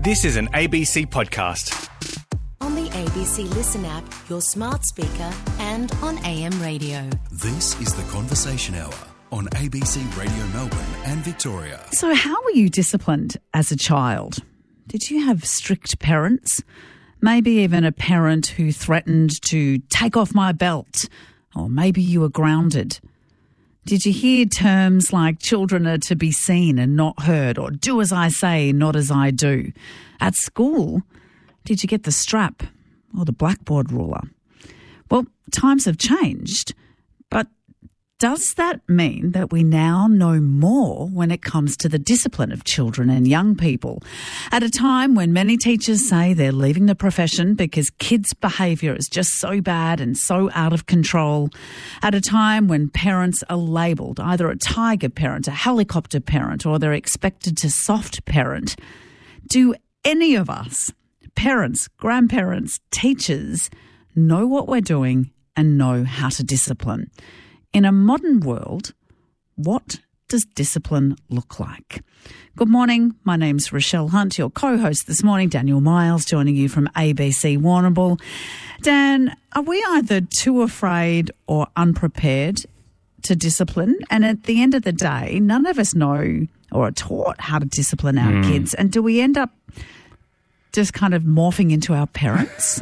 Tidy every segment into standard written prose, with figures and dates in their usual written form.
This is an ABC podcast. On the ABC Listen app, your smart speaker, and on AM radio. This is The Conversation Hour on ABC Radio Melbourne and Victoria. So how were you disciplined as a child? Did you have strict parents? Maybe even a parent who threatened to take off my belt? Or maybe you were grounded. Did you hear terms like children are to be seen and not heard, or do as I say, not as I do? At school, did you get the strap or the blackboard ruler? Well, times have changed, but does that mean that we now know more when it comes to the discipline of children and young people? At a time when many teachers say they're leaving the profession because kids' behaviour is just so bad and so out of control. At a time when parents are labelled either a tiger parent, a helicopter parent, or they're expected to soft parent. Do any of us, parents, grandparents, teachers, know what we're doing and know how to discipline? In a modern world, what does discipline look like? Good morning. My name's Rochelle Hunt, your co-host this morning. Daniel Miles joining you from ABC Warrnambool. Dan, are we either too afraid or unprepared to discipline? And at the end of the day, none of us know or are taught how to discipline our kids. And do we end up just kind of morphing into our parents?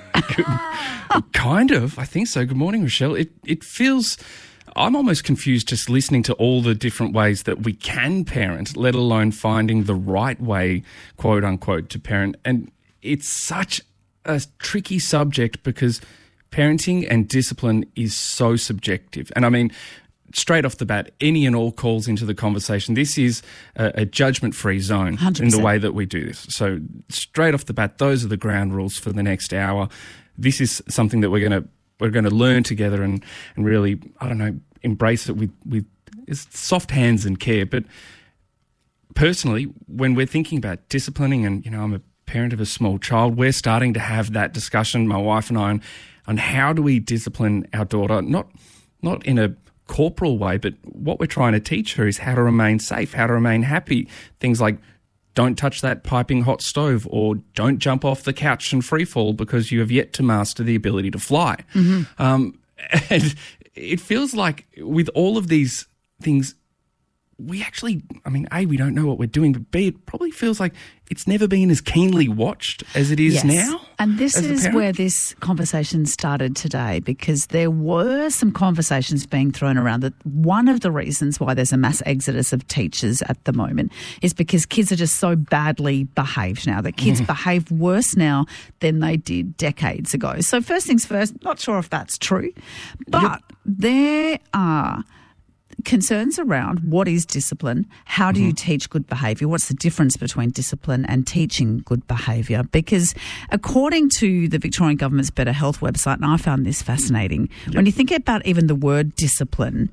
Kind of. I think so. Good morning, Rochelle. It feels... I'm almost confused just listening to all the different ways that we can parent, let alone finding the right way, quote unquote, to parent. And it's such a tricky subject because parenting and discipline is so subjective. And I mean, straight off the bat, any and all calls into the conversation, this is a judgment-free zone 100%. In the way that we do this. So straight off the bat, those are the ground rules for the next hour. This is something that we're going to learn together and really, I don't know, embrace it with soft hands and care. But personally, when we're thinking about disciplining, and, you know, I'm a parent of a small child, we're starting to have that discussion, my wife and I, on how do we discipline our daughter, not in a corporal way, but what we're trying to teach her is how to remain safe, how to remain happy. Things like don't touch that piping hot stove, or don't jump off the couch and free fall because you have yet to master the ability to fly. Mm-hmm. And it feels like with all of these things, we actually, I mean, A, we don't know what we're doing, but B, it probably feels like it's never been as keenly watched as it is now. And this is where this conversation started today, because there were some conversations being thrown around that one of the reasons why there's a mass exodus of teachers at the moment is because kids are just so badly behaved now, that kids behave worse now than they did decades ago. So first things first, not sure if that's true, but there are concerns around what is discipline, how do you teach good behaviour, what's the difference between discipline and teaching good behaviour? Because according to the Victorian Government's Better Health website, and I found this fascinating, when you think about even the word discipline,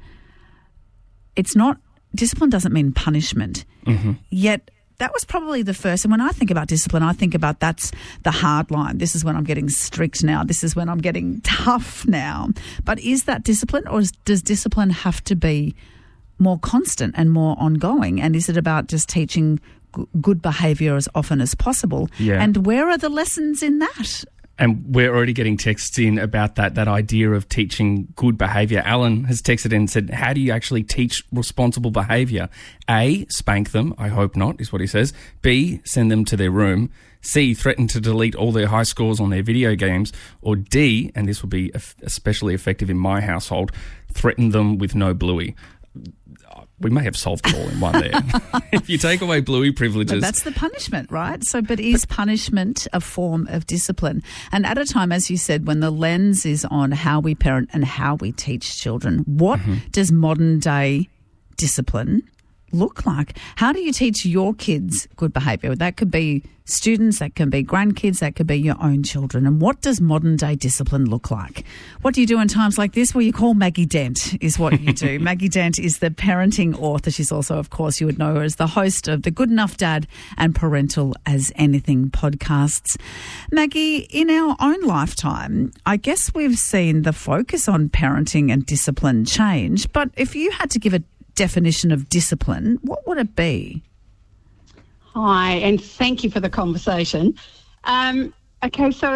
discipline doesn't mean punishment, yet that was probably the first. And when I think about discipline, I think about that's the hard line. This is when I'm getting strict now. This is when I'm getting tough now. But is that discipline, or does discipline have to be more constant and more ongoing? And is it about just teaching good behaviour as often as possible? Yeah. And where are the lessons in that? And we're already getting texts in about that idea of teaching good behaviour. Alan has texted in and said, how do you actually teach responsible behaviour? A, spank them. I hope not, is what he says. B, send them to their room. C, threaten to delete all their high scores on their video games. Or D, and this will be especially effective in my household, threaten them with no bluey. We may have solved it all in one there. If you take away bluey privileges. But that's the punishment, right? So, but is punishment a form of discipline? And at a time, as you said, when the lens is on how we parent and how we teach children, what does modern day discipline look like? How do you teach your kids good behaviour? That could be students, that can be grandkids, that could be your own children. And what does modern day discipline look like? What do you do in times like this? Well, you call Maggie Dent is what you do. Maggie Dent is the parenting author. She's also, of course, you would know her as the host of the Good Enough Dad and Parental as Anything podcasts. Maggie, in our own lifetime, I guess we've seen the focus on parenting and discipline change. But if you had to give a definition of discipline, what would it be? Hi, and thank you for the conversation. Okay, so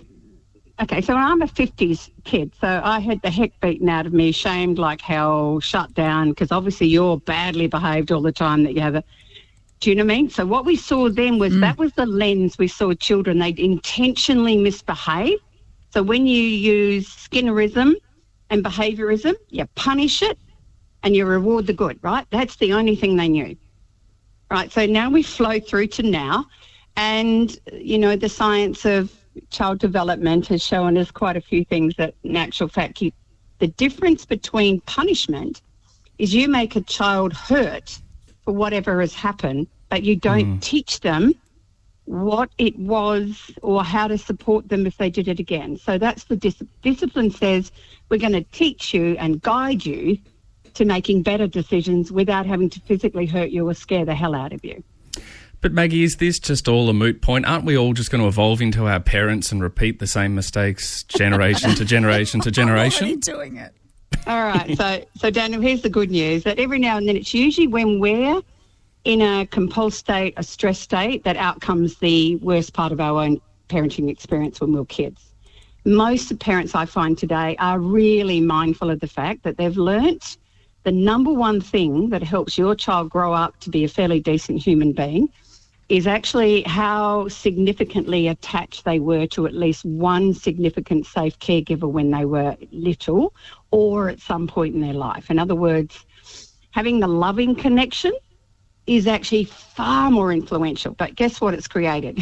I'm a 50s kid, so I had the heck beaten out of me, shamed like hell, shut down, because obviously you're badly behaved all the time that you have do you know what I mean? So what we saw then was that was the lens we saw children. They'd intentionally misbehave. So when you use Skinnerism and behaviourism, you punish it and you reward the good, right? That's the only thing they knew. Right, so now we flow through to now, and, you know, the science of child development has shown us quite a few things that, in actual fact, the difference between punishment is you make a child hurt for whatever has happened, but you don't teach them what it was or how to support them if they did it again. So that's the discipline says we're going to teach you and guide you to making better decisions without having to physically hurt you or scare the hell out of you. But Maggie, is this just all a moot point? Aren't we all just going to evolve into our parents and repeat the same mistakes generation to generation to generation? I'm already doing it. All right, so Daniel, here's the good news, that every now and then it's usually when we're in a compulsed state, a stress state, that outcomes the worst part of our own parenting experience when we were kids. Most of parents I find today are really mindful of the fact that they've learnt the number one thing that helps your child grow up to be a fairly decent human being is actually how significantly attached they were to at least one significant safe caregiver when they were little or at some point in their life. In other words, having the loving connection is actually far more influential. But guess what it's created?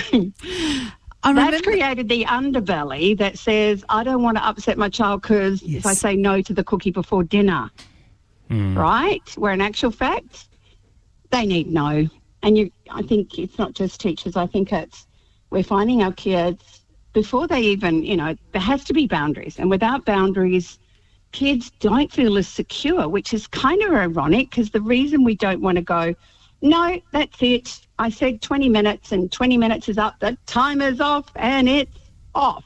That's created the underbelly that says, I don't want to upset my child because if I say no to the cookie before dinner, right? Where in actual fact, they need no. And I think it's not just teachers. I think we're finding our kids, before they even, you know, there has to be boundaries. And without boundaries, kids don't feel as secure, which is kind of ironic because the reason we don't want to go, no, that's it. I said 20 minutes and 20 minutes is up. The timer's off and it's off.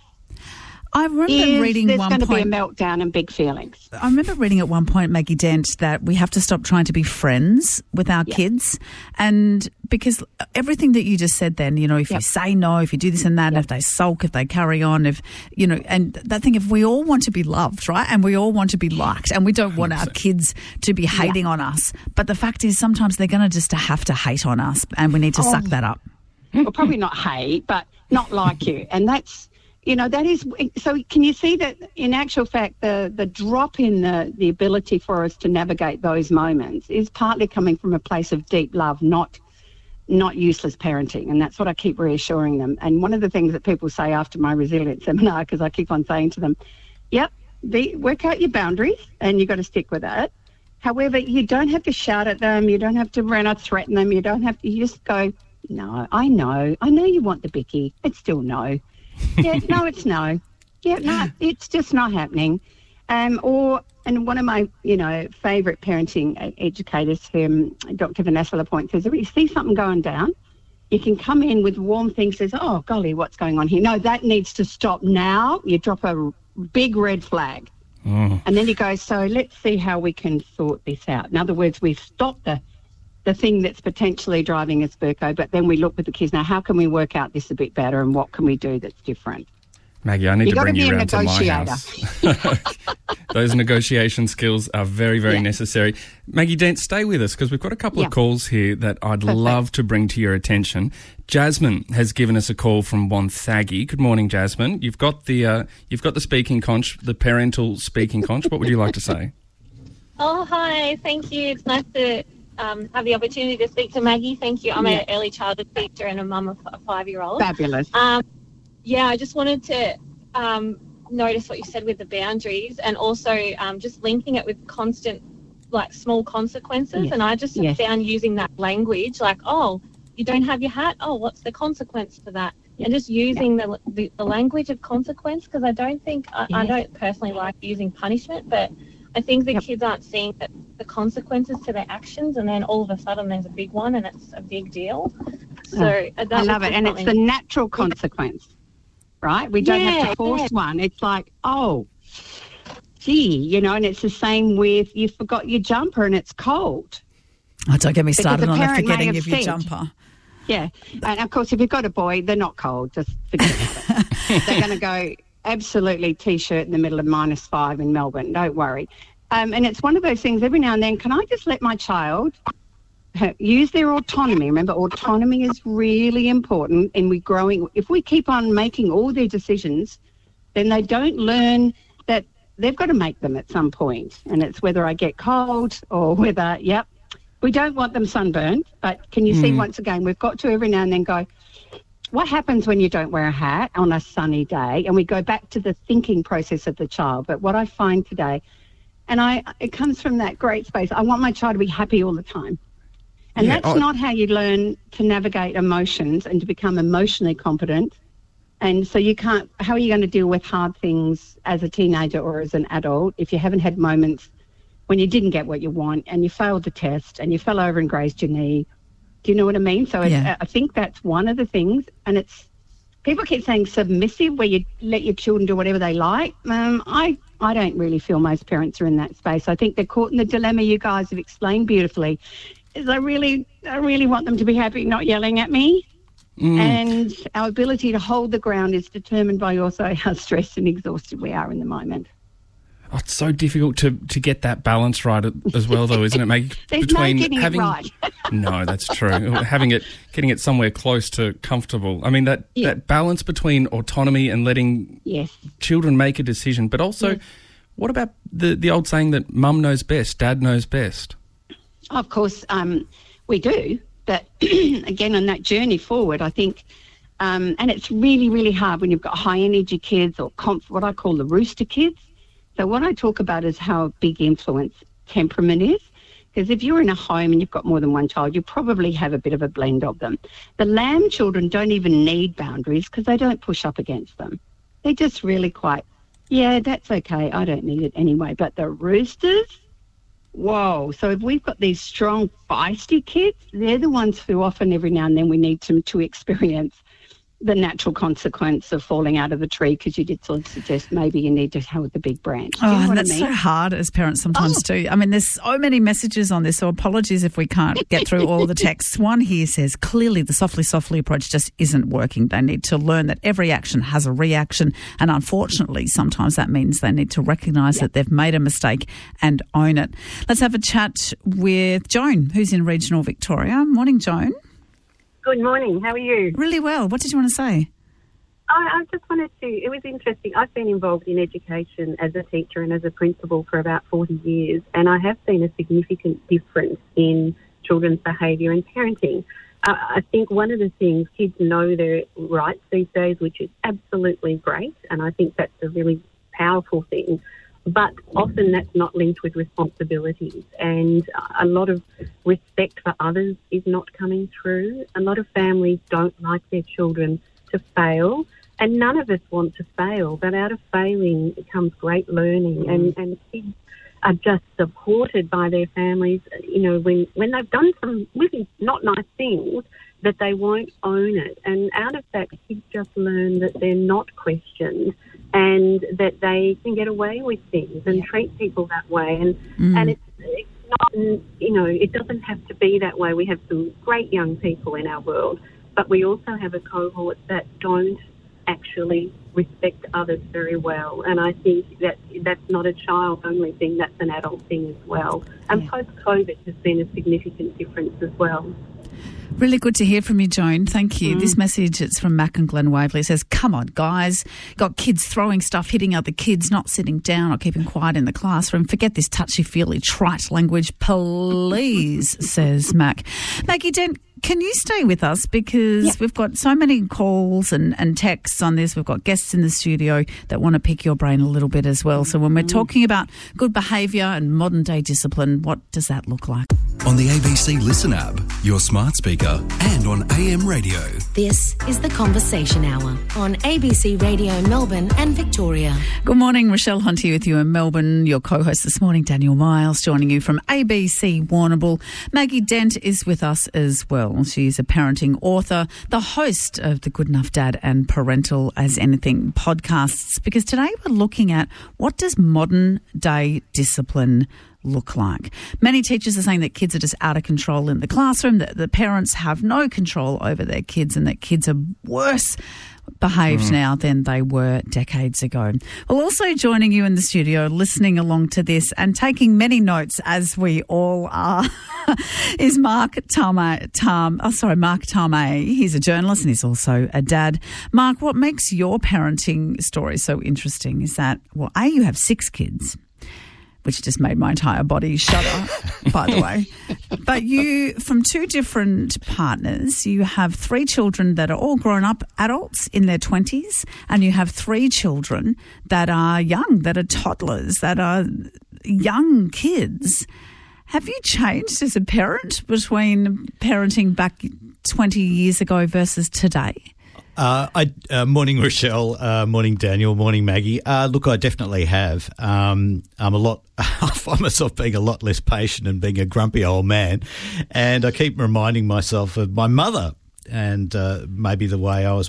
I remember reading there's one going to point, be a meltdown and big feelings. I remember reading at one point, Maggie Dent, that we have to stop trying to be friends with our kids. And because everything that you just said then, you know, if you say no, if you do this and that, if they sulk, if they carry on, if, you know, and that thing, if we all want to be loved, right, and we all want to be liked, and we don't want our kids to be hating on us. But the fact is sometimes they're going to just have to hate on us, and we need to suck that up. Well, probably not hate, but not like you. And that's, you know, that is, so can you see that in actual fact the drop in the ability for us to navigate those moments is partly coming from a place of deep love, not useless parenting. And that's what I keep reassuring them. And one of the things that people say after my resilience seminar, because I keep on saying to them, work out your boundaries and you've got to stick with that. However, you don't have to shout at them. You don't have to run or threaten them. You don't have to, you just go, no, I know you want the bicky. It's still no. Yeah, no, it's no. Yeah, no, it's just not happening. And one of my, you know, favourite parenting educators, Dr. Vanessa Lapointe, says, if you see something going down, you can come in with warm things, says, oh, golly, what's going on here? No, that needs to stop now. You drop a big red flag. And then you go, so let's see how we can sort this out. In other words, we've stopped the thing that's potentially driving us berko, but then we look with the kids, now how can we work out this a bit better and what can we do that's different? Maggie, I need to bring you around to my house. Those negotiation skills are very, very necessary. Maggie Dent, stay with us because we've got a couple of calls here that I'd love to bring to your attention. Jasmine has given us a call from Wonthaggi. Good morning, Jasmine. You've got the speaking conch, the parental speaking conch. What would you like to say? Oh, hi. Thank you. It's nice to have the opportunity to speak to Maggie. Thank you. I'm an early childhood teacher and a mum of a 5-year-old. Fabulous. I just wanted to notice what you said with the boundaries and also just linking it with constant, like, small consequences. Yes. And I just found using that language, like, oh, you don't have your hat? Oh, what's the consequence for that? And just using the language of consequence, because I don't think, I don't personally like using punishment, but I think the kids aren't seeing the consequences to their actions, and then all of a sudden there's a big one and it's a big deal. So I love it. And it's the natural consequence, right? We don't have to force one. It's like, oh, gee, you know, and it's the same with you forgot your jumper and it's cold. Oh, don't get me started on the forgetting of your jumper. Yeah. And, of course, if you've got a boy, they're not cold. Just forget about it. They're going to go absolutely T-shirt in the middle of -5 in Melbourne. Don't worry. And it's one of those things every now and then, can I just let my child use their autonomy? Remember, autonomy is really important, and we're growing. If we keep on making all their decisions, then they don't learn that they've got to make them at some point. And it's whether I get cold or whether, we don't want them sunburned. But can you see, once again, we've got to every now and then go, what happens when you don't wear a hat on a sunny day? And we go back to the thinking process of the child. But what I find today, and it comes from that great space, I want my child to be happy all the time. And that's not how you learn to navigate emotions and to become emotionally competent. And so how are you going to deal with hard things as a teenager or as an adult if you haven't had moments when you didn't get what you want and you failed the test and you fell over and grazed your knee? Do you know what I mean? So I think that's one of the things. And people keep saying submissive, where you let your children do whatever they like. I don't really feel most parents are in that space. I think they're caught in the dilemma you guys have explained beautifully. Is I really want them to be happy, not yelling at me. And our ability to hold the ground is determined by also how stressed and exhausted we are in the moment. Oh, it's so difficult to get that balance right as well, though, isn't it, Maggie? There's no getting it right. No, that's true. Getting it somewhere close to comfortable. I mean, that balance between autonomy and letting children make a decision, but also, what about the old saying that mum knows best, dad knows best? Of course, we do. But again, on that journey forward, I think, and it's really, really hard when you've got high energy kids or what I call the rooster kids. So what I talk about is how big influence temperament is. Because if you're in a home and you've got more than one child, you probably have a bit of a blend of them. The lamb children don't even need boundaries because they don't push up against them. They're just really quite, that's okay, I don't need it anyway. But the roosters, whoa. So if we've got these strong, feisty kids, they're the ones who often every now and then we need to experience the natural consequence of falling out of the tree, because you did sort of suggest maybe you need to hold the big branch. And that's so hard as parents sometimes too. I mean, there's so many messages on this, so apologies if we can't get through all the texts. One here says, clearly the softly approach just isn't working. They need to learn that every action has a reaction, and unfortunately sometimes that means they need to recognise that they've made a mistake and own it. Let's have a chat with Joan, who's in regional Victoria. Morning, Joan. Good morning. How are you? Really well. What did you want to say? I just wanted to, it was interesting. I've been involved in education as a teacher and as a principal for about 40 years, and I have seen a significant difference in children's behaviour and parenting. I think one of the things, kids know their rights these days, which is absolutely great, and I think that's a really powerful thing. But often that's not linked with responsibilities, and a lot of respect for others is not coming through. A lot of families don't like their children to fail, and none of us want to fail, but out of failing comes great learning, and kids are just supported by their families, you know, when they've done some really not nice things, that they won't own it. And out of that, kids just learn that they're not questioned and that they can get away with things and treat people that way. And it's not, you know, it doesn't have to be that way. We have some great young people in our world, but we also have a cohort that don't actually respect others very well. And I think that that's not a child-only thing, that's an adult thing as well. And post-COVID has been a significant difference as well. Really good to hear from you, Joan. Thank you. This message, it's from Mac and Glen Waverley. It says, come on, guys. Got kids throwing stuff, hitting other kids, not sitting down or keeping quiet in the classroom. Forget this touchy-feely, trite language, please, says Mac. Maggie Dent, can you stay with us? Because we've got so many calls and texts on this. We've got guests in the studio that want to pick your brain a little bit as well. So when we're talking about good behaviour and modern-day discipline, what does that look like? On the ABC Listen app, your smart speaker, and on AM radio. This is The Conversation Hour on ABC Radio Melbourne and Victoria. Good morning, Rochelle Hunt here with you in Melbourne. Your co-host this morning, Daniel Miles, joining you from ABC Warrnambool. Maggie Dent is with us as well. Rochelle. She's a parenting author, the host of the Good Enough Dad and Parental as Anything podcasts, because today we're looking at what does modern day discipline look like. Many teachers are saying that kids are just out of control in the classroom, that the parents have no control over their kids and that kids are worse behaved now than they were decades ago. Well, also joining you in the studio, listening along to this and taking many notes as we all are, is Mark Tamay. Mark Tamay. He's a journalist and he's also a dad. Mark, what makes your parenting story so interesting is that, well, A, you have 6 kids, which just made my entire body shudder, by the way. But you, from 2 different partners, you have 3 children that are all grown up adults in their 20s, and you have 3 children that are young, that are toddlers, that are young kids. Have you changed as a parent between parenting back 20 years ago versus today? Morning, Rochelle. Morning, Daniel. Morning, Maggie. Look, I definitely have. I find myself being a lot less patient and being a grumpy old man. And I keep reminding myself of my mother and maybe the way I was,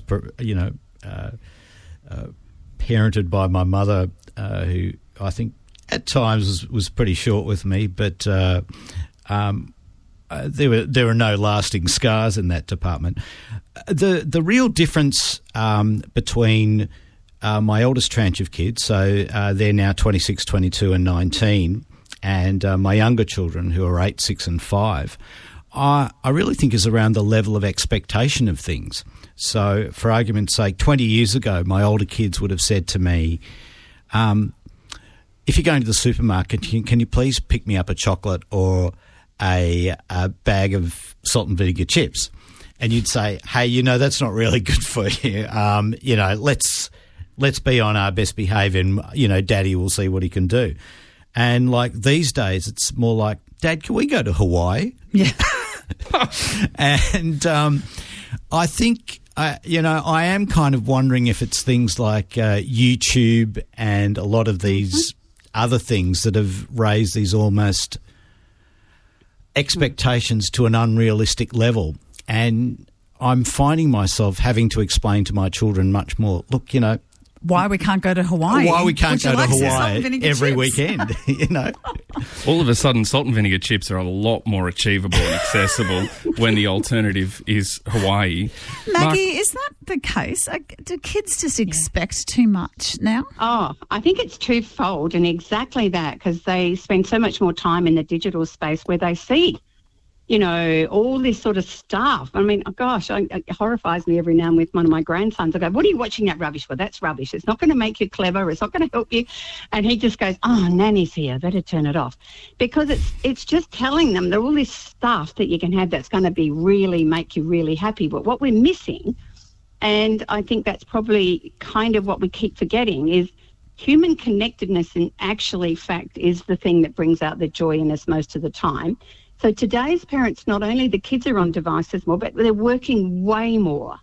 parented by my mother, who I think at times was pretty short with me, but there were no lasting scars in that department. The real difference between my oldest tranche of kids, so they're now 26, 22 and 19, and my younger children who are 8, 6 and 5, I really think is around the level of expectation of things. So for argument's sake, 20 years ago, my older kids would have said to me, if you're going to the supermarket, can you please pick me up a chocolate or a bag of salt and vinegar chips? And you'd say, hey, that's not really good for you. Let's be on our best behaviour and, Daddy will see what he can do. And like these days, it's more like, Dad, can we go to Hawaii? Yeah. And I think, I am kind of wondering if it's things like YouTube and a lot of these other things that have raised these almost expectations to an unrealistic level. And I'm finding myself having to explain to my children much more, look, why we can't go to Hawaii. Why we can't go to Hawaii every weekend, All of a sudden, salt and vinegar chips are a lot more achievable and accessible when the alternative is Hawaii. Maggie, is that the case? Do kids just expect too much now? Oh, I think it's twofold, and exactly that, because they spend so much more time in the digital space where they see all this sort of stuff. I mean, gosh, it horrifies me every now and then with one of my grandsons. I go, what are you watching that rubbish for? That's rubbish. It's not going to make you clever. It's not going to help you. And he just goes, oh, Nanny's here. Better turn it off. Because it's just telling them that all this stuff that you can have that's going to make you really happy. But what we're missing, and I think that's probably kind of what we keep forgetting, is human connectedness in actually fact is the thing that brings out the joy in us most of the time. So today's parents, not only the kids are on devices more, but they're working way more,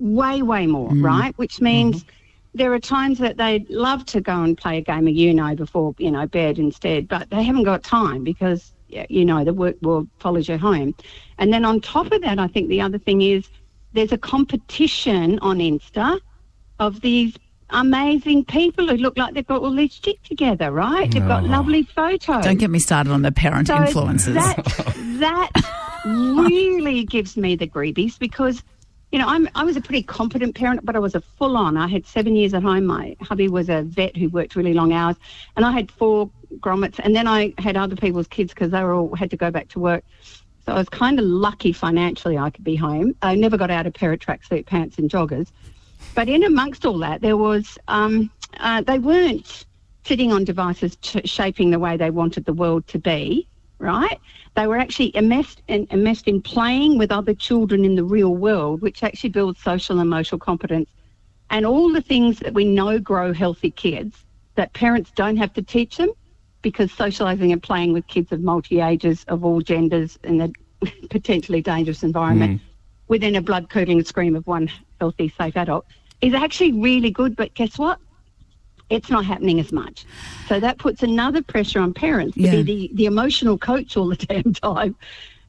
right? Which means there are times that they'd love to go and play a game of before, bed instead, but they haven't got time because, the work world follows you home. And then on top of that, I think the other thing is there's a competition on Insta of these amazing people who look like they've got all this shit together, right? They've got lovely photos. Don't get me started on the parent influencers. That really gives me the greebies because, I was a pretty competent parent, but I was a full-on. I had 7 years at home. My hubby was a vet who worked really long hours, and I had 4 grommets, and then I had other people's kids because they all had to go back to work. So I was kind of lucky financially I could be home. I never got out of pair of tracksuit pants and joggers. But in amongst all that, there was they weren't sitting on devices shaping the way they wanted the world to be, right? They were actually immersed in playing with other children in the real world, which actually builds social and emotional competence. And all the things that we know grow healthy kids that parents don't have to teach them because socialising and playing with kids of multi-ages, of all genders, in a potentially dangerous environment within a blood-curdling scream of one healthy, safe adult is actually really good, but guess what? It's not happening as much. So that puts another pressure on parents to be the emotional coach all the damn time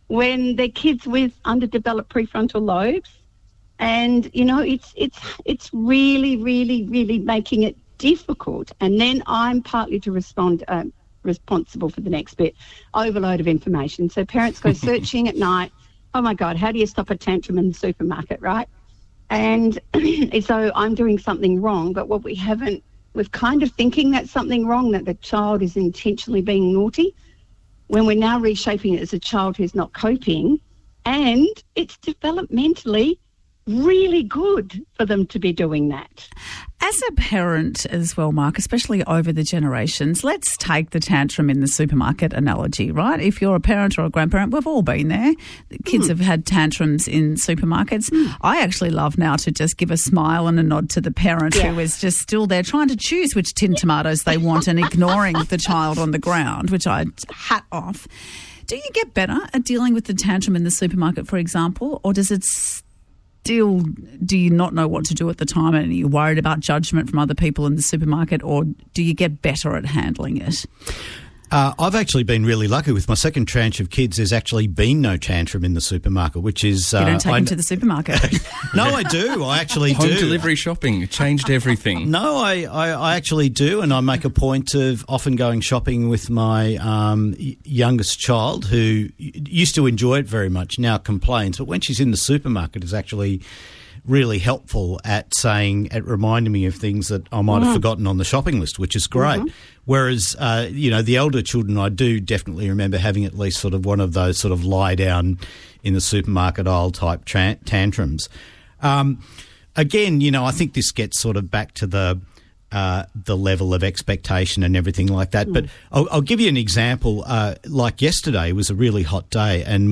when they're kids with underdeveloped prefrontal lobes. And, you know, it's really, really, really making it difficult. And then I'm partly to responsible for the next bit, overload of information. So parents go searching at night. Oh, my God, how do you stop a tantrum in the supermarket, right? And so I'm doing something wrong. But what we're kind of thinking that's something wrong, that the child is intentionally being naughty, when we're now reshaping it as a child who's not coping. And it's developmentally really good for them to be doing that. As a parent as well, Mark, especially over the generations, let's take the tantrum in the supermarket analogy, right? If you're a parent or a grandparent, we've all been there. Kids have had tantrums in supermarkets. I actually love now to just give a smile and a nod to the parent who is just still there trying to choose which tin tomatoes they want and ignoring the child on the ground, which I hat off. Do you get better at dealing with the tantrum in the supermarket, for example, or does it still, do you not know what to do at the time and are you worried about judgment from other people in the supermarket, or do you get better at handling it? I've actually been really lucky with my second tranche of kids. There's actually been no tantrum in the supermarket, which is... You don't take them to the supermarket. No, I do. I actually do. Home delivery shopping. It changed everything. No, I actually do, and I make a point of often going shopping with my youngest child, who used to enjoy it very much, now complains. But when she's in the supermarket, it's actually really helpful at reminding me of things that I might have forgotten on the shopping list, which is great. Whereas, the elder children, I do definitely remember having at least sort of one of those sort of lie down in the supermarket aisle type tantrums. Again, I think this gets sort of back to the level of expectation and everything like that. But I'll give you an example. Like yesterday was a really hot day, and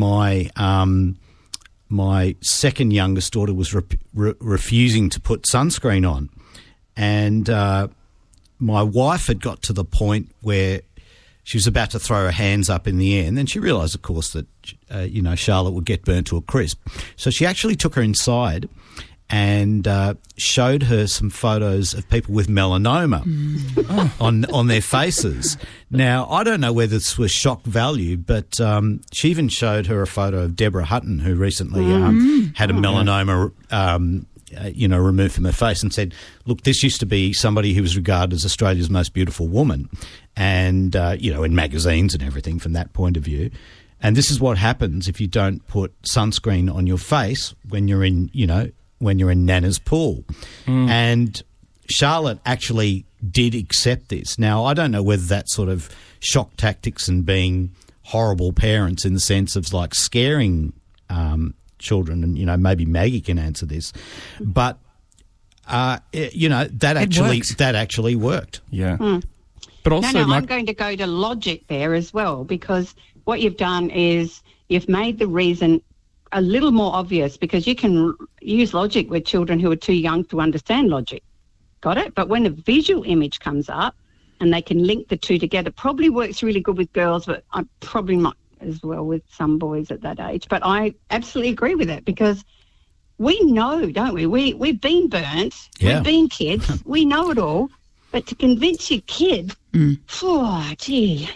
my second youngest daughter was refusing to put sunscreen on. And my wife had got to the point where she was about to throw her hands up in the air. And then she realised, of course, that, Charlotte would get burnt to a crisp. So she actually took her inside and showed her some photos of people with melanoma on their faces. Now, I don't know whether this was shock value, but she even showed her a photo of Deborah Hutton, who recently had a melanoma removed from her face, and said, look, this used to be somebody who was regarded as Australia's most beautiful woman, and, in magazines and everything from that point of view. And this is what happens if you don't put sunscreen on your face when you're in Nana's pool. And Charlotte actually did accept this. Now, I don't know whether that's sort of shock tactics and being horrible parents in the sense of like scaring children, and, maybe Maggie can answer this. But, that actually worked. Yeah. But also, I'm going to go to logic there as well, because what you've done is you've made the reason a little more obvious, because you can use logic with children who are too young to understand logic. Got it? But when a visual image comes up and they can link the two together, probably works really good with girls, but I'm probably not as well with some boys at that age. But I absolutely agree with it, because we know, don't we? We've been burnt. We've been kids. We know it all. But to convince your kid, And I think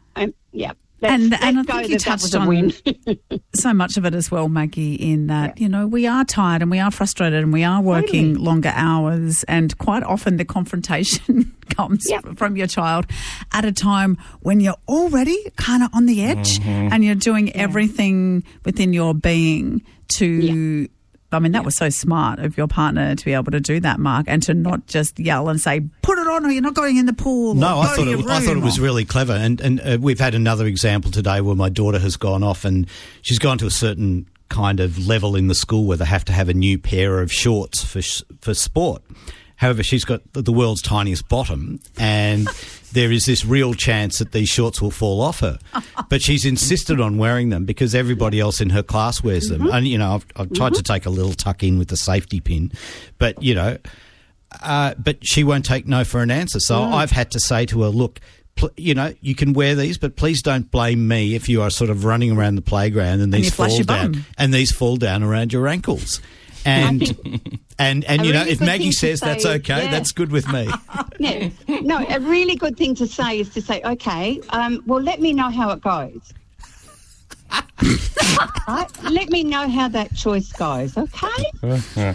you touched on so much of it as well, Maggie, in that, we are tired and we are frustrated and we are working longer hours, and quite often the confrontation comes from your child at a time when you're already kind of on the edge and you're doing everything within your being to... I mean, that was so smart of your partner to be able to do that, Mark, and to not just yell and say, put it on or you're not going in the pool. No, I thought it was really clever. And we've had another example today where my daughter has gone off and she's gone to a certain kind of level in the school where they have to have a new pair of shorts for sport. However, she's got the world's tiniest bottom, and there is this real chance that these shorts will fall off her. But she's insisted on wearing them because everybody else in her class wears them. And, I've tried to take a little tuck in with the safety pin, but, but she won't take no for an answer. So I've had to say to her, look, you can wear these, but please don't blame me if you are sort of running around the playground and these fall down around your ankles. And if Maggie says that's okay, that's good with me. No, a really good thing to say is to say, okay, well, let me know how it goes. Right? Let me know how that choice goes, okay?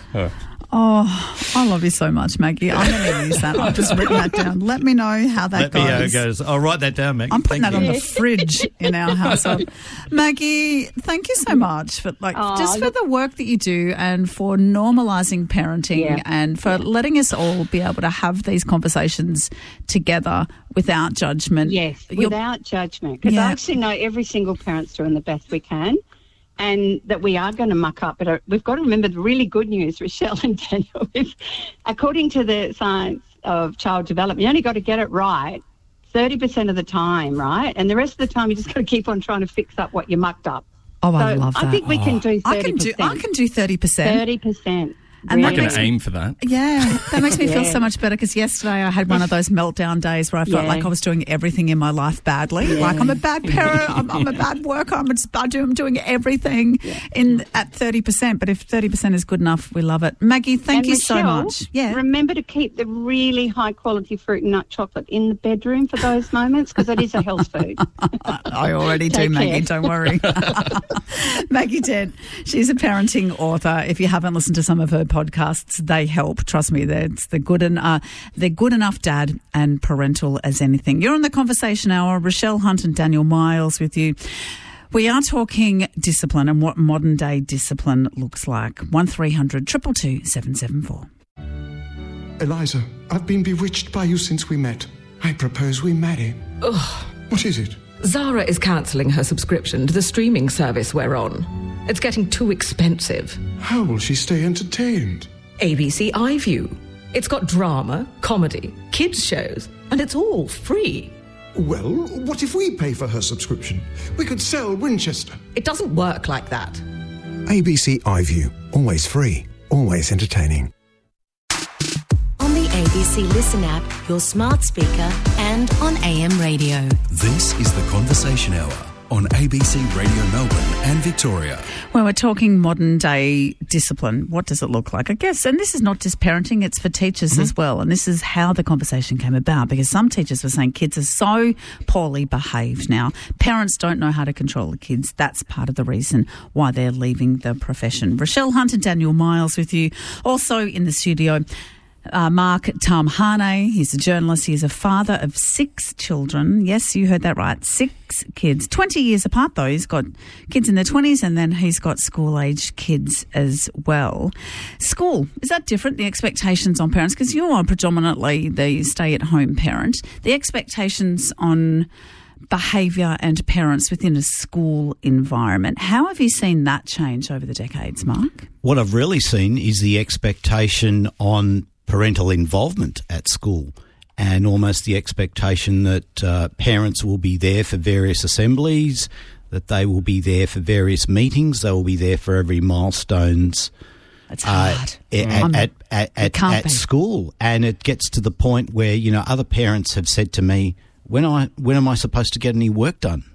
Oh, I love you so much, Maggie. I'm going to use that. I've just written that down. Let me know how that goes. Let me know how it goes. I'll write that down, Maggie. I'm putting that on the fridge in our household. Maggie, thank you so much for for the work that you do and for normalising parenting and for letting us all be able to have these conversations together without judgment. Yes, without judgment. Because I actually know every single parent's doing the best we can. And that we are going to muck up. But we've got to remember the really good news, Rochelle and Daniel, is according to the science of child development, you only got to get it right 30% of the time, right? And the rest of the time, you just got to keep on trying to fix up what you mucked up. Oh, I love that. I think we can do 30%. I can do 30%. 30%. And I can aim for that. Yeah, that makes me feel so much better because yesterday I had one of those meltdown days where I felt like I was doing everything in my life badly. Yeah. Like I'm a bad parent, I'm a bad worker, I'm doing everything at 30%. But if 30% is good enough, we love it. Maggie, thank you so much. Yeah. Remember to keep the really high quality fruit and nut chocolate in the bedroom for those moments because it is a health food. I already do, Maggie, don't worry. Maggie Dent, she's a parenting author. If you haven't listened to some of her podcasts, they help. Trust me, they're good enough dad and parental as anything. You're on the Conversation Hour. Rochelle Hunt and Daniel Miles with you. We are talking discipline and what modern day discipline looks like. 1300 222 774. Eliza, I've been bewitched by you since we met. I propose we marry. Ugh. What is it? Zara is cancelling her subscription to the streaming service we're on. It's getting too expensive. How will she stay entertained? ABC iView. It's got drama, comedy, kids shows, and it's all free. Well, what if we pay for her subscription? We could sell Winchester. It doesn't work like that. ABC iView. Always free. Always entertaining. On the ABC Listen app, your smart speaker, and on AM radio. This is the Conversation Hour on ABC Radio Melbourne and Victoria. Well, we're talking modern day discipline. What does it look like? I guess, and this is not just parenting, it's for teachers as well. And this is how the conversation came about because some teachers were saying kids are so poorly behaved now. Parents don't know how to control the kids. That's part of the reason why they're leaving the profession. Rochelle Hunt and Daniel Miles with you. Also in the studio, Mark Tamhane. He's a journalist. He's a father of 6 children. Yes, you heard that right. 6 kids. 20 years apart, though. He's got kids in their 20s and then he's got school-age kids as well. School, is that different, the expectations on parents? Because you are predominantly the stay-at-home parent. The expectations on behaviour and parents within a school environment. How have you seen that change over the decades, Mark? What I've really seen is the expectation on parental involvement at school and almost the expectation that parents will be there for various assemblies, that they will be there for various meetings, they will be there for every milestones That's hard. At school. And it gets to the point where, you know, other parents have said to me, when am I supposed to get any work done?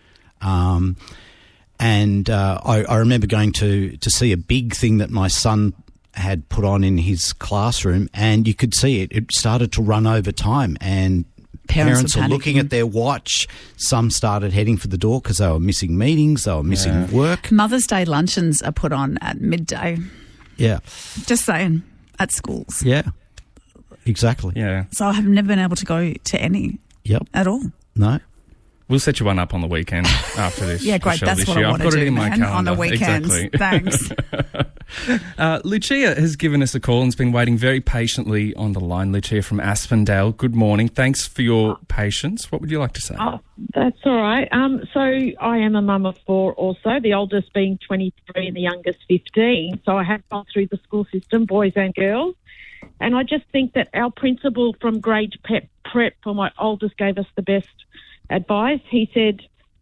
I remember going to see a big thing that my son had put on in his classroom, and you could see it started to run over time, and parents are looking at their watch. Some started heading for the door because they were missing meetings, they were missing work. Mother's Day luncheons are put on at midday. Yeah. Just saying, at schools. Yeah, exactly. Yeah. So I have never been able to go to any at all. No. We'll set you one up on the weekend after this. Yeah, great. That's what I want to do. I've got it in my calendar. On the weekends. Exactly. Thanks. Lucia has given us a call and has been waiting very patiently on the line. Lucia from Aspendale, good morning. Thanks for your patience. What would you like to say? Oh, that's all right. So I am a mum of 4 also, the oldest being 23 and the youngest 15. So I have gone through the school system, boys and girls. And I just think that our principal from grade prep for my oldest gave us the best advice. He said,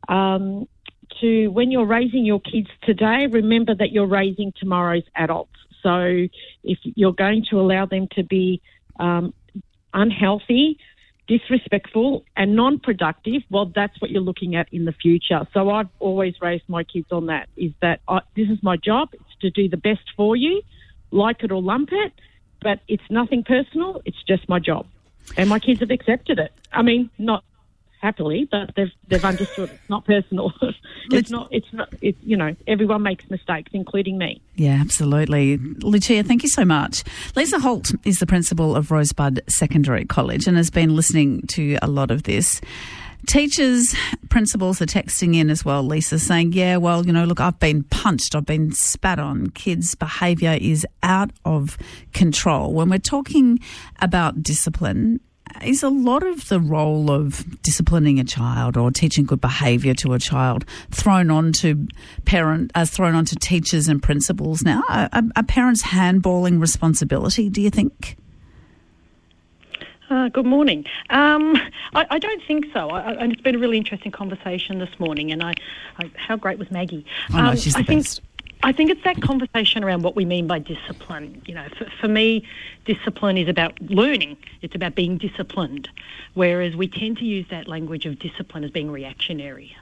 when you're raising your kids today, remember that you're raising tomorrow's adults. So if you're going to allow them to be unhealthy, disrespectful and non-productive, well, that's what you're looking at in the future. So I've always raised my kids on that, is that this is my job. It's to do the best for you, like it or lump it, but it's nothing personal. It's just my job. And my kids have accepted it. I mean, not happily, but they've understood it's not personal. It's not, you know, everyone makes mistakes, including me. Yeah, absolutely. Lucia, thank you so much. Lisa Holt is the principal of Rosebud Secondary College and has been listening to a lot of this. Teachers, principals are texting in as well, Lisa, saying, yeah, well, you know, look, I've been punched, I've been spat on. Kids' behaviour is out of control. When we're talking about discipline, is a lot of the role of disciplining a child or teaching good behaviour to a child thrown onto teachers and principals now? Are parents handballing responsibility, do you think? Good morning. I don't think so. And it's been a really interesting conversation this morning, and how great was Maggie? I know, she's the best. I think it's that conversation around what we mean by discipline. You know, for me, discipline is about learning. It's about being disciplined, whereas we tend to use that language of discipline as being reactionary.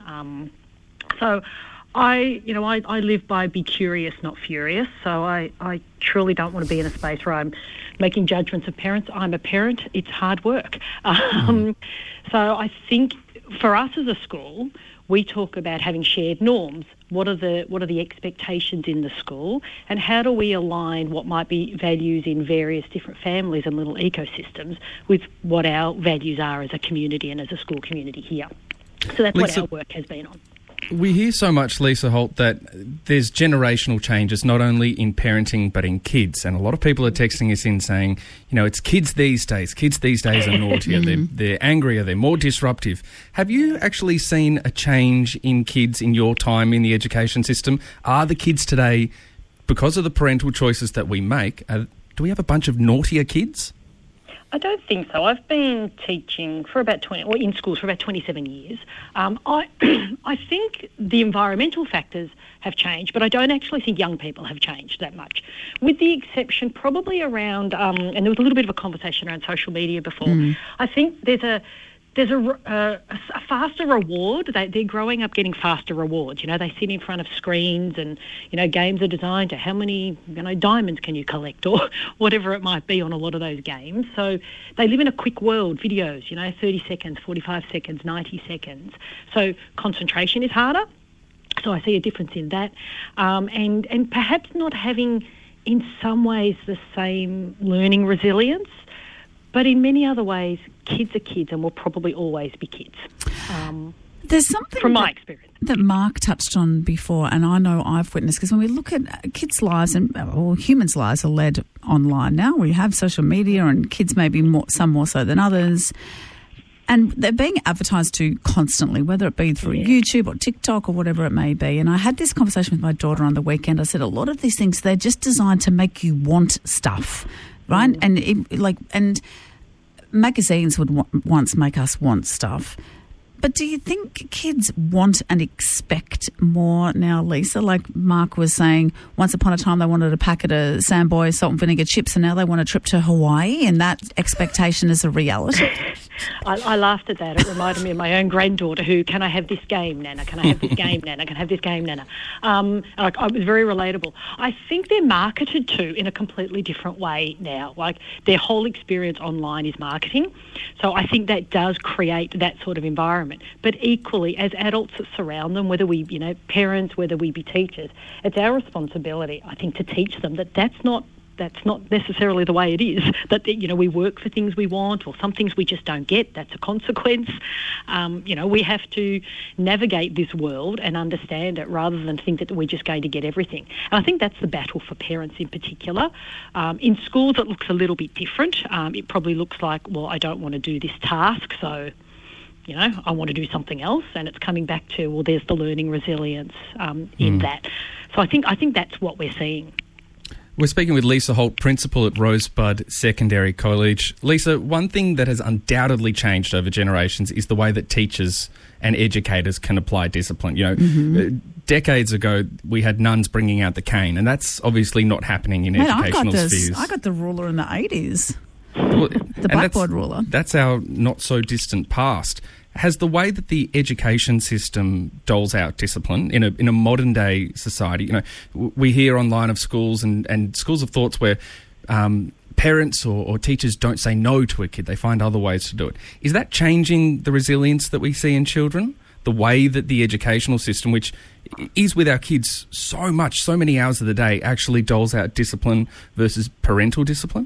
So I live by be curious, not furious. So I truly don't want to be in a space where I'm making judgments of parents. I'm a parent. It's hard work. So I think for us as a school, we talk about having shared norms. What are the expectations in the school, and how do we align what might be values in various different families and little ecosystems with what our values are as a community and as a school community here? So that's Lisa, what our work has been on. We hear so much, Lisa Holt, that there's generational changes not only in parenting but in kids. And a lot of people are texting us in saying, you know, it's kids these days. Kids these days are naughtier, they're angrier, they're more disruptive. Have you actually seen a change in kids in your time in the education system? Are the kids today, because of the parental choices that we make, do we have a bunch of naughtier kids? I don't think so. I've been teaching for about in schools for about 27 years. I think the environmental factors have changed, but I don't actually think young people have changed that much, with the exception probably around, and there was a little bit of a conversation around social media before. I think there's a faster reward. They're growing up getting faster rewards. You know, they sit in front of screens and, you know, games are designed to how many, you know, diamonds can you collect or whatever it might be on a lot of those games. So they live in a quick world, videos, you know, 30 seconds, 45 seconds, 90 seconds. So concentration is harder. So I see a difference in that. And perhaps not having, in some ways, the same learning resilience. But in many other ways, kids are kids and will probably always be kids. There's something from my experience that Mark touched on before, and I know I've witnessed, because when we look at kids' lives or humans' lives are led online now. We have social media, and kids maybe some more so than others. And they're being advertised to constantly, whether it be through YouTube or TikTok or whatever it may be. And I had this conversation with my daughter on the weekend. I said, a lot of these things, they're just designed to make you want stuff, right? And magazines would once make us want stuff. But do you think kids want and expect more now, Lisa? Like Mark was saying, once upon a time they wanted a packet of Samboy salt and vinegar chips, and now they want a trip to Hawaii, and that expectation is a reality. I laughed at that. It reminded me of my own granddaughter who, can I have this game, Nana? Can I have this game, Nana? Can I have this game, Nana? It was very relatable. I think they're marketed to in a completely different way now. Like their whole experience online is marketing. So I think that does create that sort of environment. But equally, as adults that surround them, whether we, parents, whether we be teachers, it's our responsibility, I think, to teach them that that's not necessarily the way it is, that, we work for things we want, or some things we just don't get. That's a consequence. We have to navigate this world and understand it rather than think that we're just going to get everything. And I think that's the battle for parents in particular. In schools, it looks a little bit different. It probably looks like, well, I don't want to do this task, so I want to do something else, and it's coming back to, well, there's the learning resilience in that. So I think that's what we're seeing. We're speaking with Lisa Holt, Principal at Rosebud Secondary College. Lisa, one thing that has undoubtedly changed over generations is the way that teachers and educators can apply discipline. Decades ago, we had nuns bringing out the cane, and that's obviously not happening in educational spheres. I got the ruler in the 80s. The blackboard ruler. That's our not-so-distant past. Has the way that the education system doles out discipline in a modern-day society, we hear online of schools and schools of thoughts where parents or teachers don't say no to a kid. They find other ways to do it. Is that changing the resilience that we see in children? The way that the educational system, which is with our kids so many hours of the day, actually doles out discipline versus parental discipline?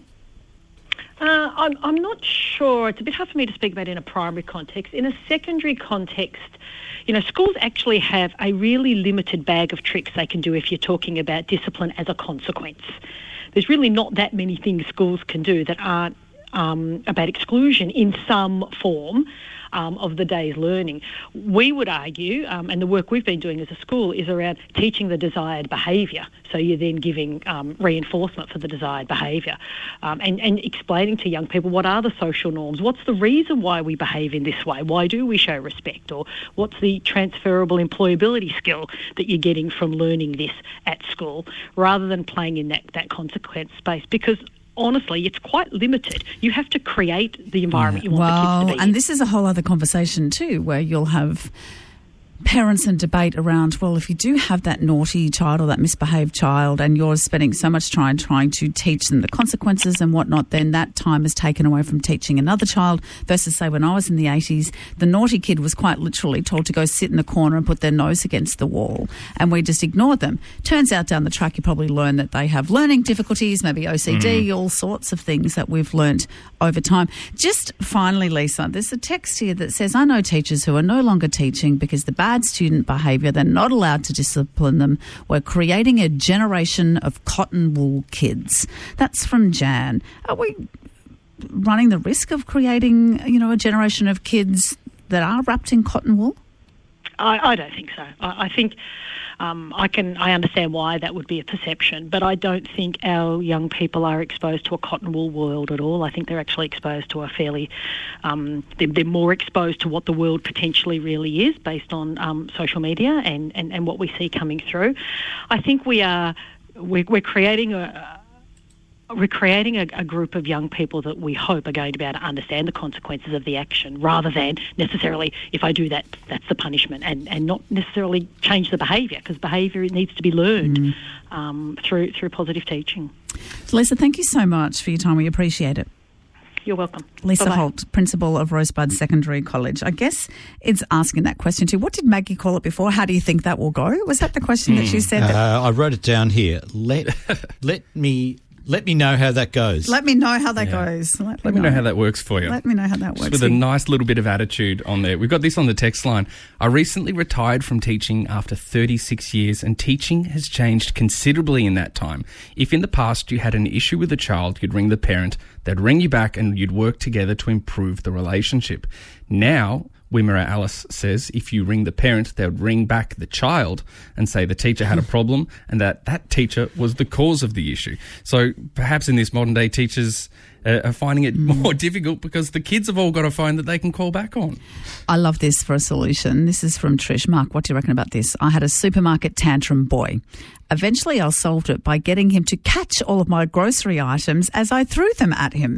I'm not sure. It's a bit hard for me to speak about in a primary context. In a secondary context, schools actually have a really limited bag of tricks they can do if you're talking about discipline as a consequence. There's really not that many things schools can do that aren't about exclusion in some form of the day's learning. We would argue, and the work we've been doing as a school, is around teaching the desired behaviour. So you're then giving reinforcement for the desired behaviour and explaining to young people what are the social norms, what's the reason why we behave in this way, why do we show respect, or what's the transferable employability skill that you're getting from learning this at school, rather than playing in that consequence space. Because honestly, it's quite limited. You have to create the environment you want the kids to be in. And this is a whole other conversation too, where you'll have parents and debate around, well, if you do have that naughty child or that misbehaved child and you're spending so much time trying to teach them the consequences and whatnot, then that time is taken away from teaching another child versus, say, when I was in the 80s, the naughty kid was quite literally told to go sit in the corner and put their nose against the wall, and we just ignored them. Turns out down the track you probably learn that they have learning difficulties, maybe OCD, all sorts of things that we've learnt over time. Just finally, Lisa, there's a text here that says, I know teachers who are no longer teaching because the bad student behaviour, they're not allowed to discipline them. We're creating a generation of cotton wool kids. That's from Jan. Are we running the risk of creating, a generation of kids that are wrapped in cotton wool? I don't think so. I think I understand why that would be a perception, but I don't think our young people are exposed to a cotton wool world at all. I think they're actually exposed to a fairly, they're more exposed to what the world potentially really is based on social media and what we see coming through. I think we're creating a group of young people that we hope are going to be able to understand the consequences of the action, rather than necessarily, if I do that, that's the punishment, and not necessarily change the behaviour, because behaviour needs to be learned through positive teaching. Lisa, thank you so much for your time. We appreciate it. You're welcome. Lisa Bye-bye. Holt, Principal of Rosebud Secondary College. I guess it's asking that question too. What did Maggie call it before? How do you think that will go? Was that the question that she said? I wrote it down here. Let me know how that goes. Let me know how that goes. Let me know how that works for you. Let me know how that works. Just with a nice little bit of attitude on there. We've got this on the text line. I recently retired from teaching after 36 years, and teaching has changed considerably in that time. If in the past you had an issue with a child, you'd ring the parent, they'd ring you back, and you'd work together to improve the relationship. Now, Wimmera Alice says, if you ring the parent, they would ring back the child and say the teacher had a problem and that teacher was the cause of the issue. So perhaps in this modern day, teachers are finding it more difficult because the kids have all got a phone that they can call back on. I love this for a solution. This is from Trish. Mark, what do you reckon about this? I had a supermarket tantrum boy. Eventually, I solved it by getting him to catch all of my grocery items as I threw them at him.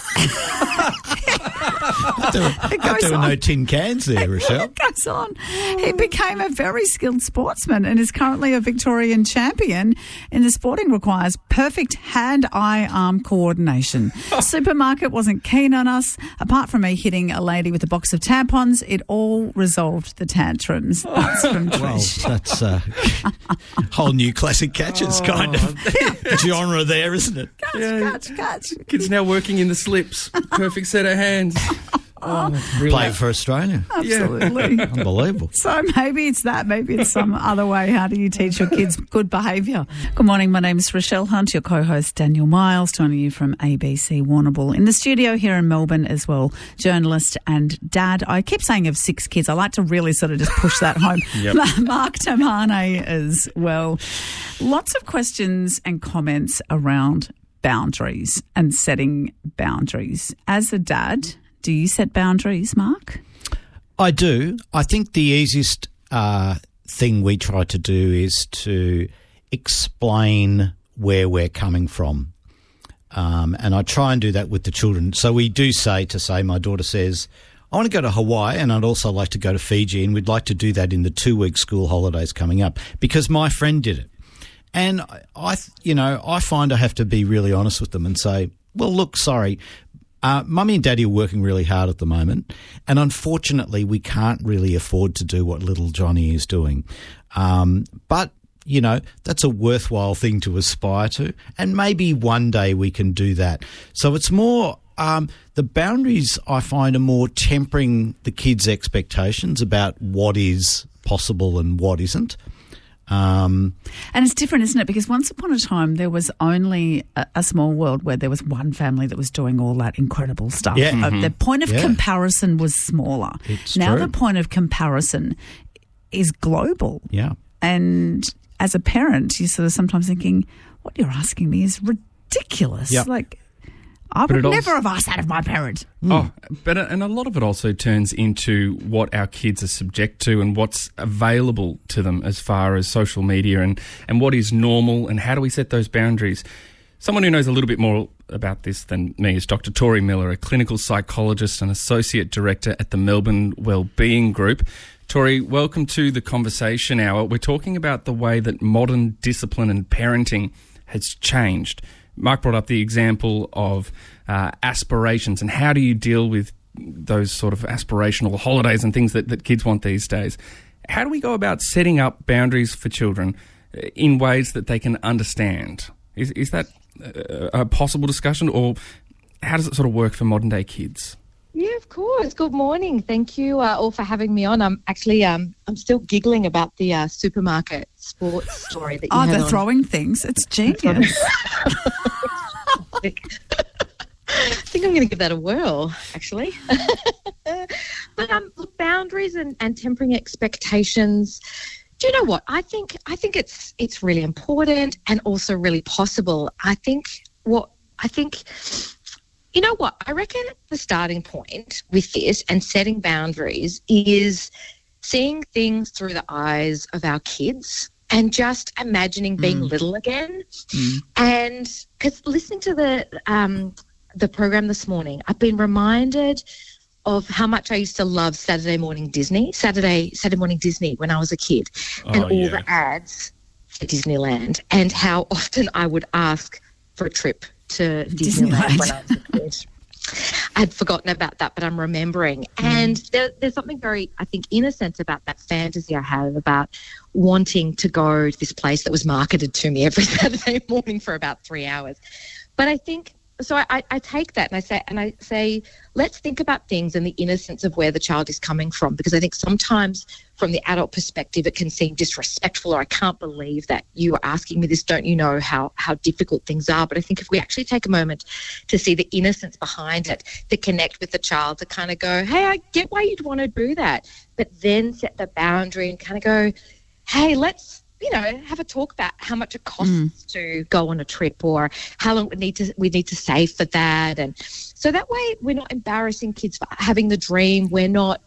There were no tin cans there, Rochelle. It goes on. He became a very skilled sportsman and is currently a Victorian champion in the sporting requires perfect hand-eye-arm coordination. Supermarket wasn't keen on us. Apart from me hitting a lady with a box of tampons, it all resolved the tantrums. That's from Trish. Well, that's a whole new classic catches kind of genre there, isn't it? Catch. Kids now working in the slips. Perfect set of hands. Play for Australia. Absolutely. Yeah. Unbelievable. So maybe it's that. Maybe it's some other way. How do you teach your kids good behaviour? Good morning. My name is Rochelle Hunt, your co-host Daniel Miles, joining you from ABC Warrnambool. In the studio here in Melbourne as well, journalist and dad. I keep saying of 6 kids. I like to really sort of just push that home. Mark Tamane as well. Lots of questions and comments around boundaries and setting boundaries. As a dad, do you set boundaries, Mark? I do. I think the easiest thing we try to do is to explain where we're coming from. And I try and do that with the children. So we do say, my daughter says, I want to go to Hawaii and I'd also like to go to Fiji, and we'd like to do that in the 2-week school holidays coming up because my friend did it. And I find I have to be really honest with them and say, well, look, sorry, Mummy and Daddy are working really hard at the moment, and unfortunately we can't really afford to do what little Johnny is doing. But, you know, that's a worthwhile thing to aspire to, and maybe one day we can do that. So it's more the boundaries, I find, are more tempering the kids' expectations about what is possible and what isn't. And it's different, isn't it? Because once upon a time, there was only a small world where there was one family that was doing all that incredible stuff. Yeah. Mm-hmm. The point of comparison was smaller. It's now true. the point of comparison is global. Yeah. And as a parent, you're sort of sometimes thinking, what you're asking me is ridiculous. Yep. Like, I would never have asked that of my parent. Oh, and a lot of it also turns into what our kids are subject to and what's available to them as far as social media and what is normal and how do we set those boundaries. Someone who knows a little bit more about this than me is Dr. Tori Miller, a clinical psychologist and associate director at the Melbourne Wellbeing Group. Tori, welcome to the Conversation Hour. We're talking about the way that modern discipline and parenting has changed. Mark brought up the example of aspirations and how do you deal with those sort of aspirational holidays and things that kids want these days. How do we go about setting up boundaries for children in ways that they can understand? Is that a possible discussion, or how does it sort of work for modern day kids? Yeah, of course. Good morning. Thank you all for having me on. I'm actually I'm still giggling about the supermarket sports story that you had they're on. throwing things. It's genius. I think I'm going to give that a whirl, actually. But look, boundaries and tempering expectations. Do you know what? I think it's really important and also really possible. You know what? I reckon the starting point with this and setting boundaries is seeing things through the eyes of our kids and just imagining being little again. And because listening to the program this morning, I've been reminded of how much I used to love Saturday morning Disney when I was a kid, and all the ads for Disneyland, and how often I would ask for a trip to Disneyland when I was a kid. I'd forgotten about that, but I'm remembering. And there's something very, I think, innocent about that fantasy I had about wanting to go to this place that was marketed to me every Saturday morning for about 3 hours. But I think, so I take that and I say, let's think about things in the innocence of where the child is coming from, because I think sometimes from the adult perspective it can seem disrespectful, or I can't believe that you are asking me this, don't you know how difficult things are. But I think if we actually take a moment to see the innocence behind it, to connect with the child, to kind of go, hey, I get why you'd want to do that, but then set the boundary and kind of go, hey, let's, have a talk about how much it costs to go on a trip, or how long we need to save for that. And so that way we're not embarrassing kids for having the dream. We're not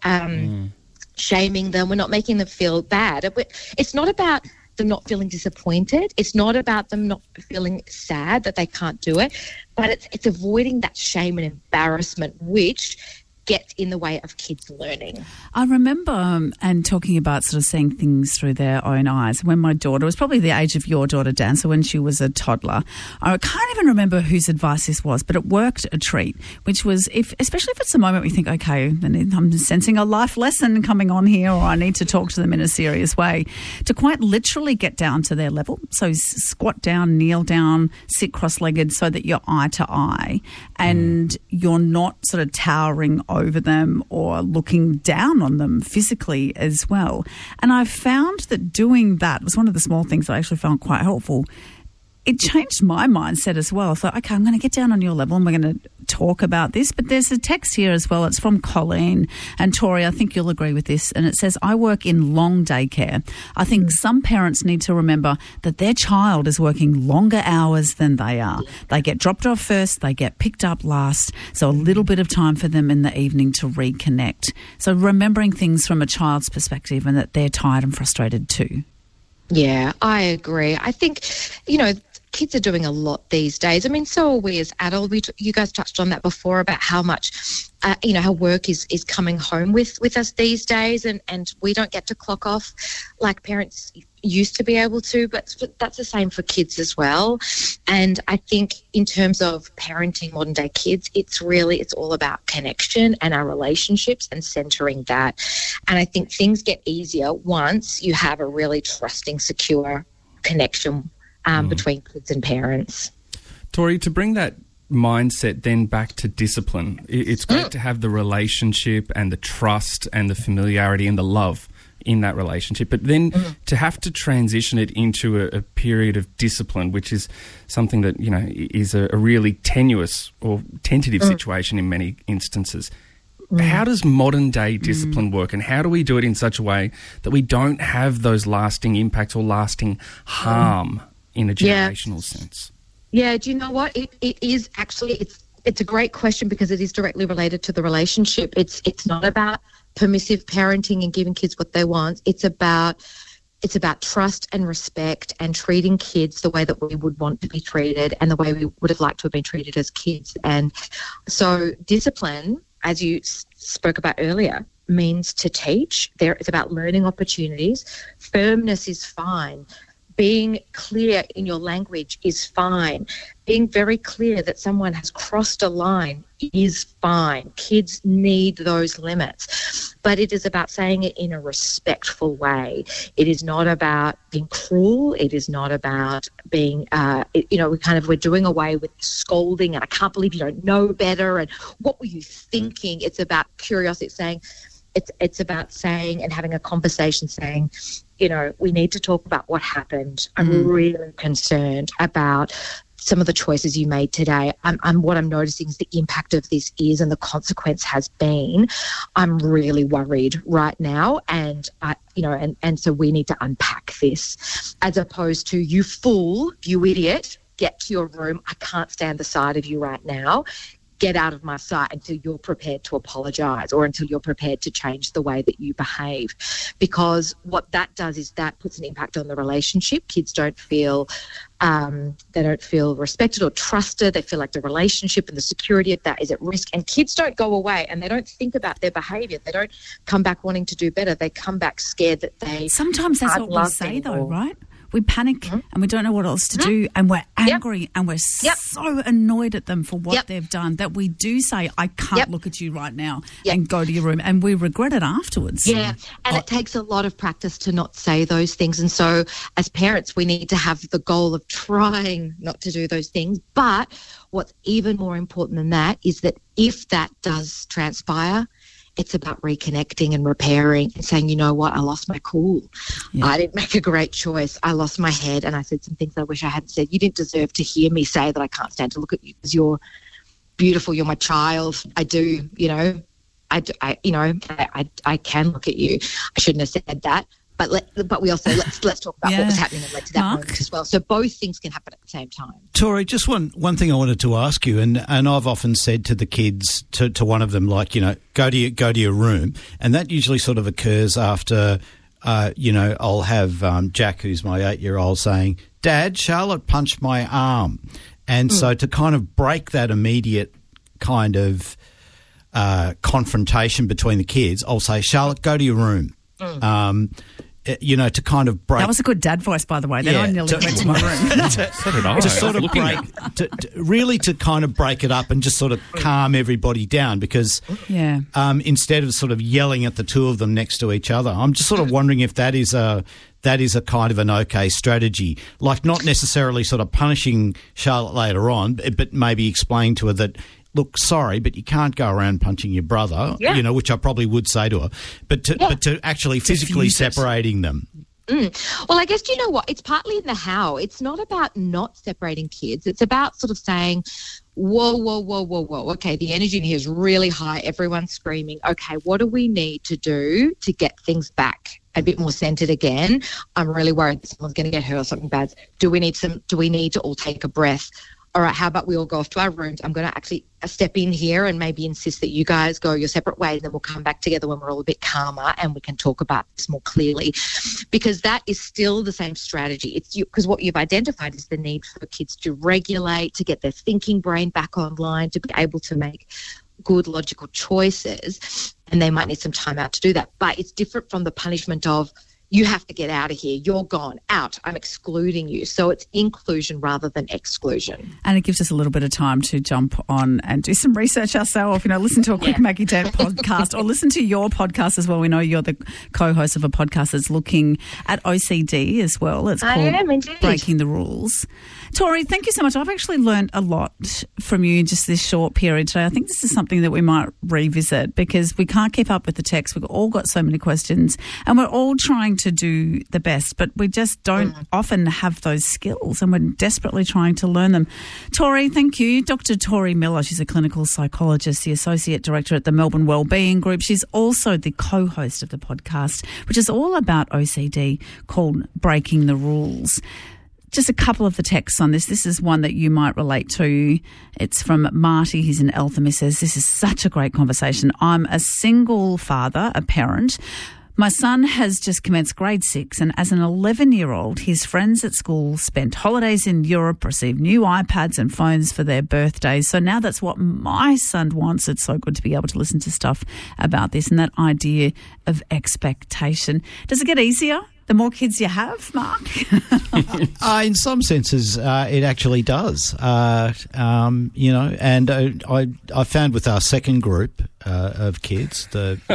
shaming them. We're not making them feel bad. It's not about them not feeling disappointed. It's not about them not feeling sad that they can't do it, but it's avoiding that shame and embarrassment, which gets in the way of kids learning. I remember and talking about sort of seeing things through their own eyes. When my daughter was probably the age of your daughter, Dan, so when she was a toddler, I can't even remember whose advice this was, but it worked a treat, which was, especially if it's a moment we think, okay, I'm sensing a life lesson coming on here, or I need to talk to them in a serious way, to quite literally get down to their level. So squat down, kneel down, sit cross-legged so that you're eye to eye and you're not sort of towering over them or looking down on them physically as well. And I found that doing that was one of the small things I actually found quite helpful. It changed my mindset as well. I thought, okay, I'm going to get down on your level and we're going to talk about this. But there's a text here as well. It's from Colleen. And Tori, I think you'll agree with this. And it says, I work in long daycare. I think some parents need to remember that their child is working longer hours than they are. They get dropped off first, they get picked up last. So a little bit of time for them in the evening to reconnect. So remembering things from a child's perspective and that they're tired and frustrated too. Yeah, I agree. I think, kids are doing a lot these days. I mean, so are we as adults. You guys touched on that before about how much, how work is coming home with us these days, and we don't get to clock off like parents used to be able to, but that's the same for kids as well. And I think in terms of parenting modern day kids, it's all about connection and our relationships and centering that. And I think things get easier once you have a really trusting, secure connection between kids and parents. Tori, to bring that mindset then back to discipline, it's great to have the relationship and the trust and the familiarity and the love in that relationship, but then to have to transition it into a period of discipline, which is something that, you know, is a really tenuous or tentative situation in many instances. How does modern day discipline work, and how do we do it in such a way that we don't have those lasting impacts or lasting harm in a generational sense? Yeah, do you know what? It is actually, it's a great question because it is directly related to the relationship. It's not about permissive parenting and giving kids what they want. It's about trust and respect and treating kids the way that we would want to be treated and the way we would have liked to have been treated as kids. And so discipline, as you spoke about earlier, means to teach. It's about learning opportunities. Firmness is fine. Being clear in your language is fine. Being very clear that someone has crossed a line is fine. Kids need those limits. But it is about saying it in a respectful way. It is not about being cruel. It is not about being, we're doing away with scolding and I can't believe you don't know better and what were you thinking? It's about curiosity, saying, it's about saying and having a conversation saying, you know, we need to talk about what happened. I'm really concerned about some of the choices you made today. What I'm noticing is the impact of this is and the consequence has been. I'm really worried right now, and so we need to unpack this, as opposed to you fool, you idiot, get to your room. I can't stand the sight of you right now. Get out of my sight until you're prepared to apologise or until you're prepared to change the way that you behave. Because what that does is that puts an impact on the relationship. Kids don't feel respected or trusted. They feel like the relationship and the security of that is at risk. And kids don't go away and they don't think about their behaviour. They don't come back wanting to do better. They come back scared that they sometimes that's what we say anymore. Though, right? We panic and we don't know what else to do, and we're angry and we're so annoyed at them for what they've done that we do say, I can't look at you right now and go to your room, and we regret it afterwards. Yeah, and it takes a lot of practice to not say those things. And so as parents, we need to have the goal of trying not to do those things. But what's even more important than that is that if that does transpire, it's about reconnecting and repairing and saying, you know what, I lost my cool. Yeah. I didn't make a great choice. I lost my head and I said some things I wish I hadn't said. You didn't deserve to hear me say that I can't stand to look at you because you're beautiful. You're my child. I do, I can look at you. I shouldn't have said that. But we also let's talk about what was happening and led to that moment as well. So both things can happen at the same time. Tori, just one thing I wanted to ask you, and I've often said to the kids, to one of them, like, you know, go to your room, and that usually sort of occurs after, I'll have Jack, who's my 8-year-old, saying, "Dad, Charlotte punched my arm," and so to kind of break that immediate kind of confrontation between the kids, I'll say, "Charlotte, go to your room." To kind of break. That was a good dad voice, by the way. Then I nearly went to my room. To sort of break, to kind of break it up and just sort of calm everybody down, because instead of sort of yelling at the two of them next to each other, I'm just sort of wondering if that is a kind of an okay strategy. Like, not necessarily sort of punishing Charlotte later on, but maybe explain to her that, look, sorry, but you can't go around punching your brother, which I probably would say to her, but to actually physically separating them. Well, I guess, you know what? It's partly in the how. It's not about not separating kids. It's about sort of saying, whoa. Okay, the energy in here is really high. Everyone's screaming. Okay, what do we need to do to get things back a bit more centered again? I'm really worried that someone's going to get hurt or something bad. Do we need to all take a breath? All right, how about we all go off to our rooms? I'm going to actually step in here and maybe insist that you guys go your separate ways, and then we'll come back together when we're all a bit calmer and we can talk about this more clearly. Because that is still the same strategy. Because what you've identified is the need for kids to regulate, to get their thinking brain back online, to be able to make good logical choices, and they might need some time out to do that. But it's different from the punishment of, you have to get out of here. You're gone. Out. I'm excluding you. So it's inclusion rather than exclusion. And it gives us a little bit of time to jump on and do some research ourselves. Listen to a quick Maggie Dent podcast or listen to your podcast as well. We know you're the co-host of a podcast that's looking at OCD as well. It's called Breaking the Rules. Tori, thank you so much. I've actually learned a lot from you in just this short period today. I think this is something that we might revisit because we can't keep up with the text. We've all got so many questions and we're all trying to do the best, but we just don't often have those skills and we're desperately trying to learn them. Tori, thank you. Dr. Tori Miller, she's a clinical psychologist, the Associate Director at the Melbourne Wellbeing Group. She's also the co-host of the podcast, which is all about OCD, called Breaking the Rules. Just a couple of the texts on this. This is one that you might relate to. It's from Marty. He's in Eltham. He says, this is such a great conversation. I'm a single father, a parent. My son has just commenced grade 6 and as an 11-year-old, his friends at school spent holidays in Europe, received new iPads and phones for their birthdays. So now that's what my son wants. It's so good to be able to listen to stuff about this and that idea of expectation. Does it get easier the more kids you have, Mark? In some senses, it actually does. And I found with our second group of kids,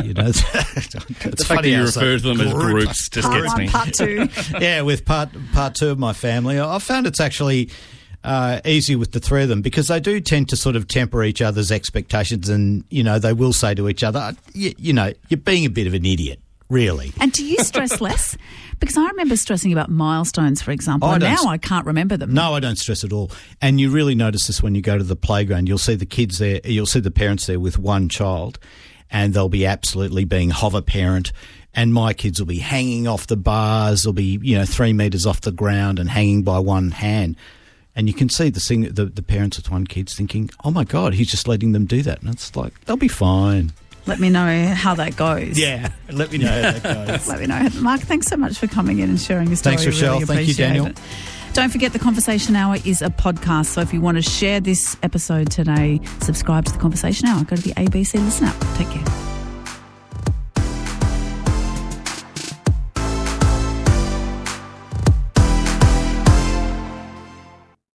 it's funny you refer to them as groups. Just gets me. Part 2. Yeah, with part 2 of my family, I found it's actually easier with the 3 of them because they do tend to sort of temper each other's expectations, and they will say to each other, you're being a bit of an idiot. Really. And do you stress less? Because I remember stressing about milestones, for example, and now I can't remember them. No, I don't stress at all. And you really notice this when you go to the playground. You'll see the kids there, you'll see the parents there with one child, and they'll be absolutely being hover parent. And my kids will be hanging off the bars, they'll be, 3 metres off the ground and hanging by one hand. And you can see the parents with one kid's thinking, oh, my God, he's just letting them do that. And it's like, they'll be fine. Let me know how that goes. Yeah, let me know how that goes. Let me know. Mark, thanks so much for coming in and sharing your story. Thanks, Rochelle. Really Thank you, Daniel. it. Don't forget the Conversation Hour is a podcast, so if you want to share this episode today, subscribe to the Conversation Hour. Go to the ABC Listen app. Take care.